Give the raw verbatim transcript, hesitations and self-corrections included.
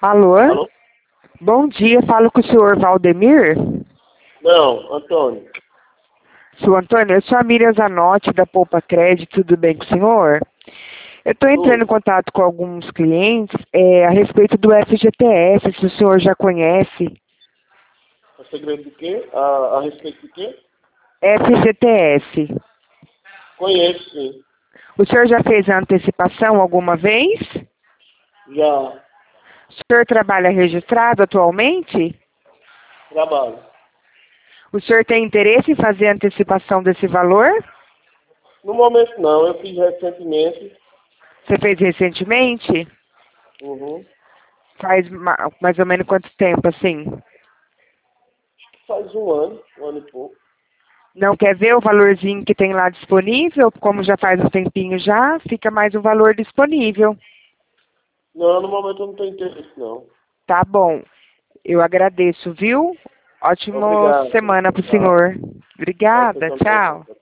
Alô? Alô? Bom dia, falo com o senhor Valdemir. Não, Antônio. Senhor Antônio, eu sou a Miriam Zanotti, da Poupa Crédito, tudo bem com o senhor? Eu estou entrando em Tudo. contato com alguns clientes é, a respeito do F G T S, se o senhor já conhece. A segredo de quê? A, a respeito de quê? F G T S. Conheço, sim. O senhor já fez a antecipação alguma vez? Já O senhor trabalha registrado atualmente? trabalho. O senhor tem interesse em fazer a antecipação desse valor? No momento não, eu fiz recentemente. Você fez recentemente? Uhum. Faz ma- mais ou menos quanto tempo, assim? Faz um ano, um ano e pouco. Não quer ver o valorzinho que tem lá disponível? Como já faz um tempinho já, fica mais um valor disponível. Não, no momento eu não tenho interesse, não. Tá bom. Eu agradeço, viu? Ótima Obrigado. semana pro Tá. senhor. Pra você Obrigada, também. tchau.